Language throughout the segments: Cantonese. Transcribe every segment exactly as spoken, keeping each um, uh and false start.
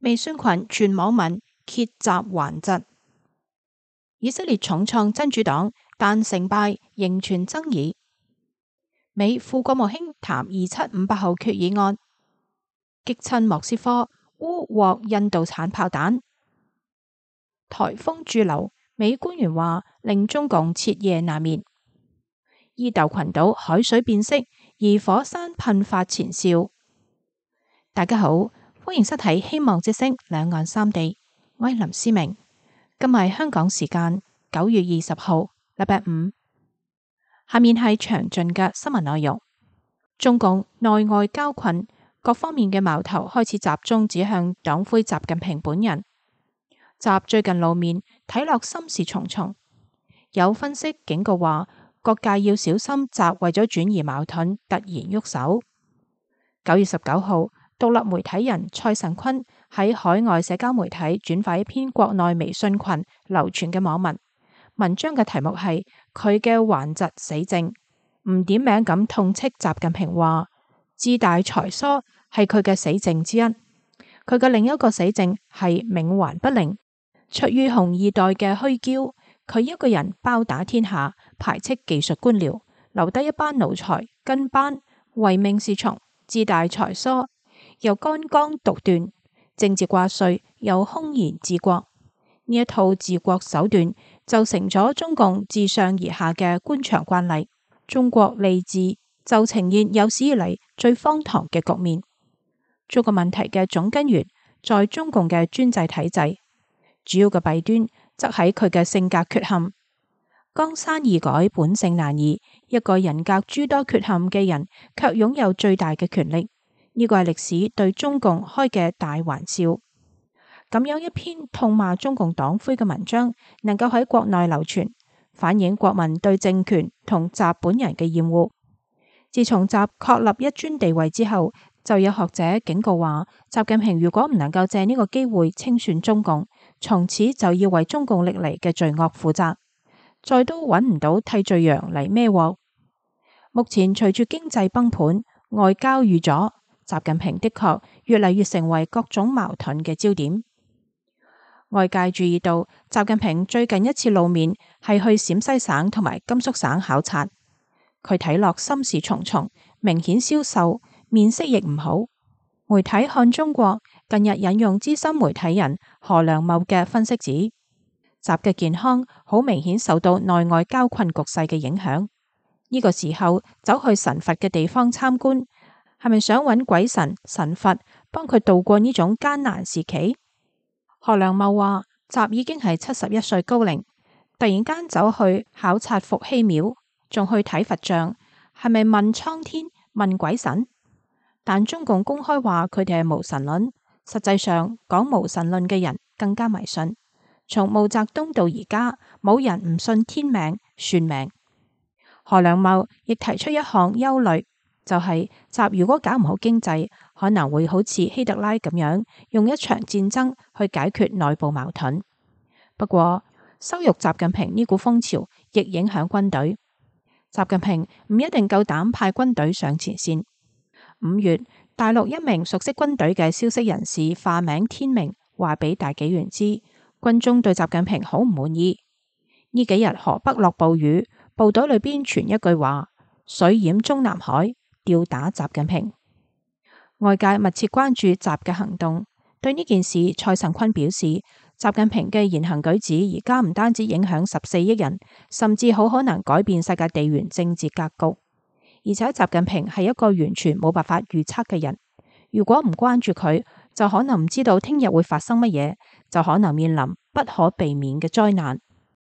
微信群傳網民揭習還疾，以色列重創真主黨，但成敗仍存爭議。美副國務卿談二七五八號決議案，擊親莫斯科，烏獲印度產炮彈。颱風駐留，美官員話令中共徹夜難眠。伊豆群島海水變色，而火山噴發前兆。大家好，歡迎收睇《希望之聲兩岸三地》，我係林思明。今日係香港時間九月二十號，禮拜五。下面係詳盡嘅新聞內容。中共內外交困，各方面嘅矛頭開始集中指向黨魁習近平本人。習最近露面，睇落心事重重。有分析警告話，各界要小心習為咗轉移矛盾，突然喐手。九月十九號，獨立媒體人蔡尚坤喺海外社交媒體轉發一篇國內微信群流傳嘅網文，文章嘅題目係佢嘅還疾死症，唔點名咁痛斥習近平話志大才疏係佢嘅死症之一。佢嘅另一個死症係冥頑不靈。出於紅二代嘅虛驕，佢一個人包打天下，排斥技術官僚，留低一班奴才跟班，唯命是從，志大才疏，又干綱獨斷，政治掛帥，又空言治國。呢一套治國手段就成咗中共自上而下嘅官場慣例。中國吏治就呈現有史以嚟最荒唐嘅局面。中國問題嘅總根源在中共嘅專制體制。主要嘅弊端則喺佢嘅性格缺陷。江山易改，本性難移。一個人格諸多缺陷嘅人，卻擁有最大嘅權力。呢個係歷史對中共開嘅大玩笑。咁樣一篇痛罵中共黨魁嘅文章，能夠喺國內流傳，反映國民對政權同習本人嘅厭惡。自從習確立一尊地位之後，就有學者警告話，習近平如果唔能夠借呢個機會清算中共，從此就要為中共歷嚟嘅罪惡負責，再都揾唔到替罪羊嚟孭鑊。目前隨住經濟崩盤，外交遇阻，習近平的確越嚟越成為各種矛盾嘅焦點。外界注意到，習近平最近一次露面係去陝西省同埋甘肅省考察，佢睇落心事重重，明顯消瘦，面色亦唔好。媒體看中國近日引用資深媒體人何良茂嘅分析指，習嘅健康好明顯受到內外交困局勢嘅影響。呢個時候走去神佛嘅地方參觀，係咪想揾鬼神神佛幫佢度過呢種艱難時期？何良茂話，習已經係七十一歲高齡，突然間走去考察伏羲廟，仲去睇佛像，係咪問蒼天問鬼神？但中共公開話佢哋係無神論，實際上講無神論嘅人更加迷信。從毛澤東到而家，冇人唔信天命算命。何良茂亦提出一項憂慮，就係、是、習如果搞唔好經濟，可能會好似希特拉咁樣，用一場戰爭去解決內部矛盾。不過，羞辱習近平呢股風潮亦影響軍隊。習近平唔一定夠膽派軍隊上前線。五月，大陸一名熟悉軍隊嘅消息人士化名天明，話俾大紀元知，軍中對習近平好唔滿意。呢幾日河北落暴雨，部隊裏邊傳一句話：水淹中南海，吊打習近平。外界密切關注習嘅行動。對呢件事，蔡尚坤表示，習近平嘅言行舉止而家唔單止影響十四億人，甚至好可能改變世界地緣政治格局。而且習近平係一個完全冇辦法預測嘅人，如果唔關注佢，就可能唔知道聽日會發生乜嘢，就可能面臨不可避免嘅災難。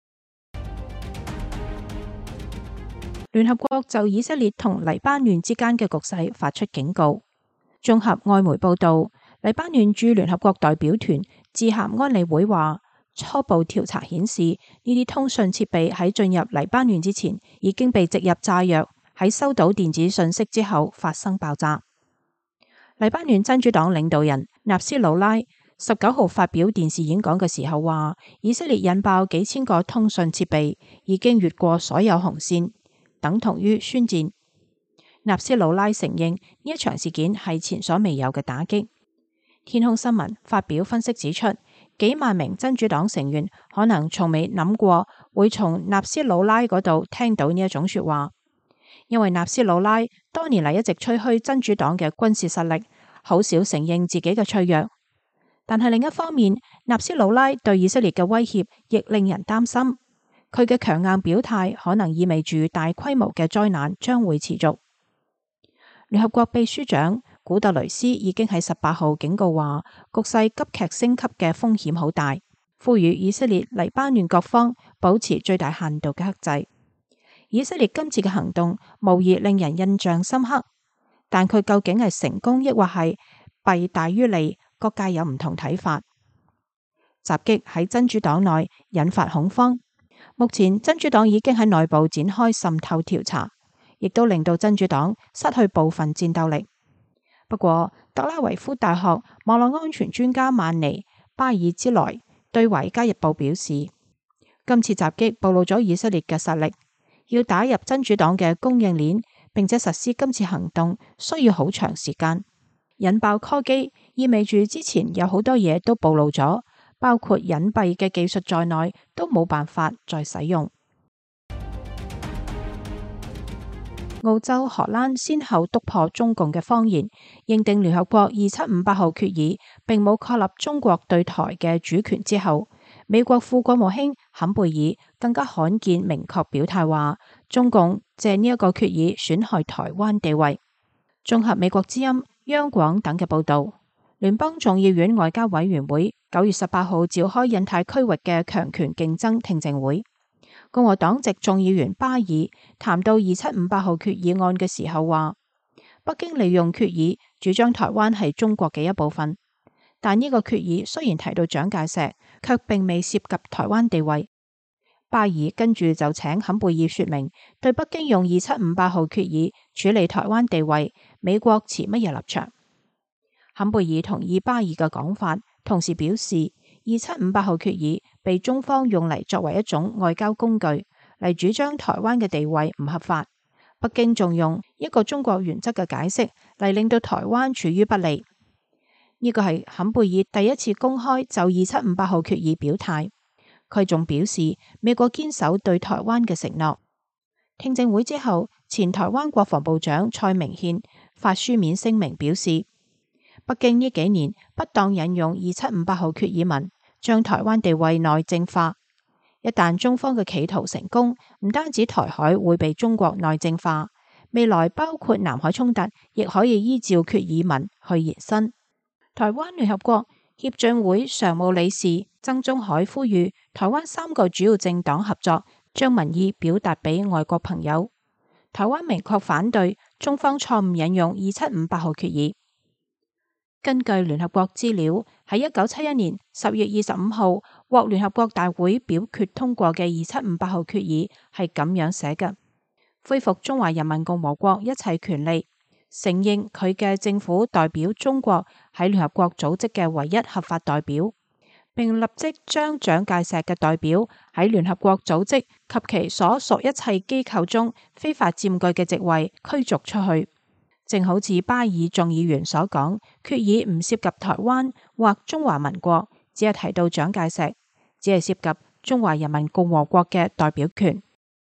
聯合國就以色列同黎巴嫩之間嘅局勢發出警告。綜合外媒報道，黎巴嫩駐聯合國代表團致函安理會話，初步調查顯示，呢啲通訊設備喺進入黎巴嫩之前已經被植入炸藥，喺收到電子信息之後發生爆炸。黎巴嫩真主黨領導人納斯魯拉十九號發表電視演講嘅時候話，以色列引爆幾千個通訊設備，已經越過所有紅線，等同於宣戰。納斯魯拉承認呢一場事件係前所未有嘅打擊。 天空新聞發表分析指出，幾萬名真主黨成員可能從未諗過會從納斯魯拉嗰度聽到呢一種說話，因為納斯魯拉多年嚟一直吹噓真主黨嘅軍事實力，好少承認自己嘅脆弱。但係另一方面，納斯魯拉對以色列嘅威脅亦令人擔心，佢嘅強硬表態可能意味住大規模嘅災難將會持續。聯合國秘書長古特雷斯已經喺十八號警告話，局勢急劇升級嘅風險好大，呼籲以色列、黎巴嫩各方保持最大限度嘅克制。以色列今次嘅行動無疑令人印象深刻，但佢究竟係成功抑或係弊大於利，各界有唔同睇法。襲擊喺真主黨內引發恐慌，目前真主黨已經喺內部展開滲透調查，亦都令到真主黨失去部分戰鬥力。不過，特拉維夫大學網絡安全專家曼尼巴爾茲萊對《華爾街日報》表示，今次襲擊暴露咗以色列嘅實力，要打入真主黨嘅供應鏈，並且實施今次行動需要好長時間。引爆科技意味住之前有好多嘢都暴露咗，包括隱蔽嘅技術在內，都冇辦法再使用。澳洲、荷蘭先後督破中共嘅謊言，認定聯合國二七五八號決議並冇確立中國對台嘅主權之後，美國副國務卿坎貝爾更加罕見明確表態話，中共借呢一個決議損害台灣地位。綜合美國之音、央廣等嘅報道，聯邦眾議院外交委員會九月十八號召開印太區域嘅強權競爭聽證會。共和黨籍眾議員巴爾談到二七五八號決議案嘅時候話，北京利用決議主張台灣係中國嘅一部分，但呢個決議雖然提到蔣介石，卻並未涉及台灣地位。巴爾跟住就請坎貝爾說明，對北京用二七五八號決議處理台灣地位，美國持乜嘢立場？坎貝爾同意巴爾嘅講法，同時表示，二七五八號決議被中方用嚟作為一種外交工具，嚟主張台灣嘅地位唔合法。北京仲用一個中國原則嘅解釋嚟令到台灣處於不利。呢個係坎貝爾第一次公開就二七五八號決議表態。佢仲表示，美國堅守對台灣嘅承諾。聽證會之後，前台灣國防部長蔡明憲發書面聲明表示，北京呢幾年不當引用二七五八號決議文，將台灣地位內政化。一旦中方嘅企圖成功，唔單止台海會被中國內政化，未來包括南海衝突亦可以依照決議文去延伸。台灣聯合國協進會常務理事曾中海呼籲台灣三個主要政黨合作，將民意表達俾外國朋友。台灣明確反對中方錯誤引用二七五八號決議。根據聯合國資料，喺一九七一年十月二十五號獲聯合國大會表決通過嘅二七五八號決議係咁樣寫嘅：恢復中華人民共和國一切權利，承認佢嘅政府代表中國喺聯合國組織嘅唯一合法代表，並立即將蔣介石嘅代表喺聯合國組織及其所屬一切機構中非法佔據嘅席位驅逐出去。正好似巴爾眾議員所講，決議唔涉及台灣或中華民國，只係提到蔣介石，只係涉及中華人民共和國嘅代表權。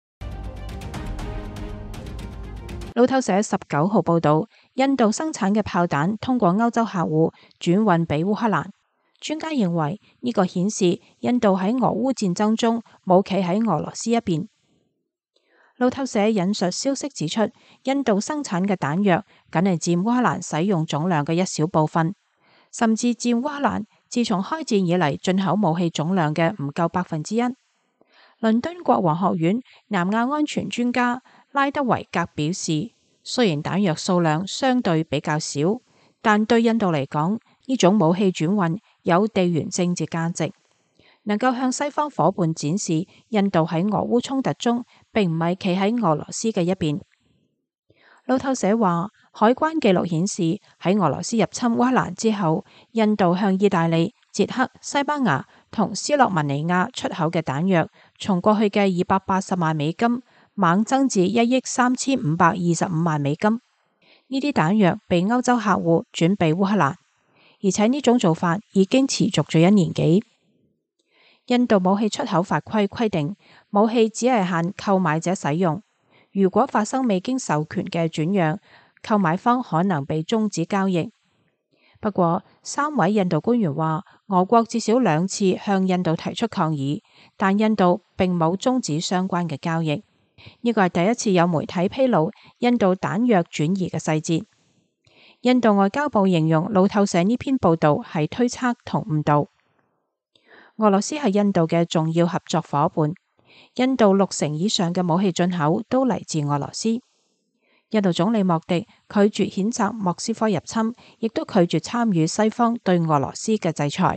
路透社十九號報道，印度生產嘅炮彈通過歐洲客戶轉運俾烏克蘭。專家認為呢個顯示印度喺俄烏戰爭中冇企喺俄羅斯一邊。路透社引述消息指出，印度生產嘅彈藥僅係佔烏克蘭使用總量嘅一小部分，甚至佔烏克蘭自從開戰以嚟進口武器總量嘅唔夠百分之一。倫敦國王學院南亞安全專家拉德維格表示，雖然彈藥數量相對比較少，但對印度嚟講，呢種武器轉運有地緣政治價值，能夠向西方夥伴展示印度喺俄烏衝突中並唔係企喺俄羅斯嘅一邊。路透社話，海關記錄顯示喺俄羅斯入侵烏克蘭之後，印度向意大利、捷克、西班牙同斯洛文尼亞出口嘅彈藥，從過去嘅二百八十萬美金猛增至一億三千五百二十五萬美金。呢啲彈藥被歐洲客戶轉俾烏克蘭。 而且呢種做法已經持續咗一年幾。印度武器出口法規規定，武器只係限購買者使用，如果發生未經授權嘅轉讓，購買方可能被終止交易。不過，三位印度官員話，俄國至少兩次向印度提出抗議，但印度並冇終止相關嘅交易。呢個係第一次有媒體披露印度彈藥轉移嘅細節。印度外交部形容路透社呢篇報道係推測同誤導。俄羅斯係印度嘅重要合作夥伴，印度六成以上嘅武器進口都嚟自俄羅斯。印度總理莫迪拒絕譴責莫斯科入侵，亦都拒絕參與西方對俄羅斯嘅制裁。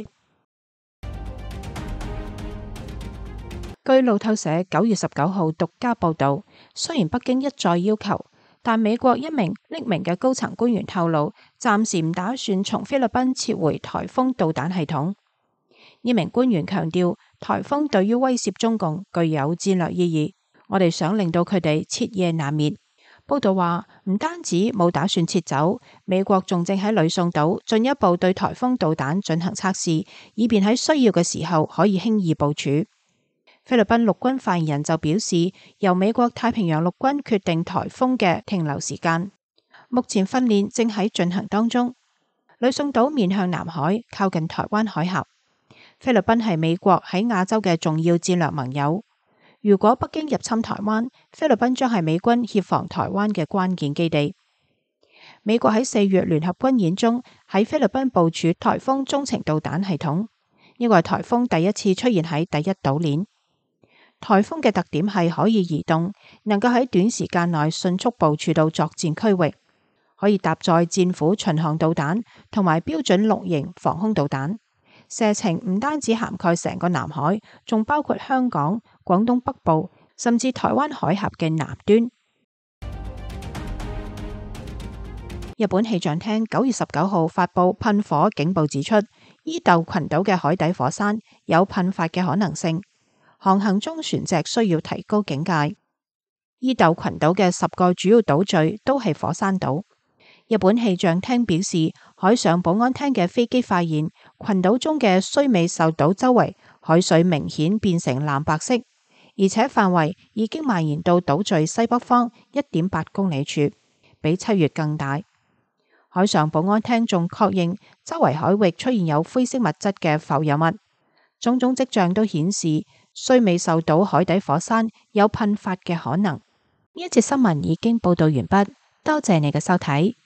據路透社九月十九號獨家報道，雖然北京一再要求，但美國一名匿名嘅高層官員透露，暫時唔打算從菲律賓撤回颱風導彈系統。呢名官員強調，颱風對於威懾中共具有戰略意義，我哋想令到佢哋徹夜難眠。報道話，唔單止冇打算撤走，美國仲正喺呂宋島進一步對颱風導彈進行測試，以便喺需要嘅時候可以輕易部署。菲律賓陸軍發言人就表示，由美國太平洋陸軍決定颱風嘅停留時間，目前訓練正喺進行當中。呂宋島面向南海，靠近台灣海峽。菲律賓係美國喺亞洲嘅重要戰略盟友。如果北京入侵台灣，菲律賓將係美軍協防台灣嘅關鍵基地。美國喺四月聯合軍演中喺菲律賓部署颱風中程導彈系統，呢個係颱風第一次出現喺第一島鏈。颱風嘅特點係可以移動，能夠喺短時間內迅速部署到作戰區域，可以搭載戰斧巡航導彈同埋標準六型防空導彈。射程唔單止涵蓋成個南海，仲包括香港、廣東北部，甚至台灣海峽嘅南端。日本氣象廳九月十九號發布噴火警報，指出伊豆群島嘅海底火山有噴發嘅可能性，航行中船隻需要提高警戒。伊豆群島嘅十個主要島嶼都係火山島。日本氣象廳表示，海上保安廳嘅飛機發現群島中嘅須美壽島周圍海水明顯變成藍白色，而且範圍已經蔓延到島嶼西北方一點八公里處，比七月更大。海上保安廳仲確認周圍海域出現有灰色物質嘅浮游物，種種跡象都顯示須美壽島海底火山有噴發嘅可能。呢一節新聞已經報道完畢，多謝你嘅收睇。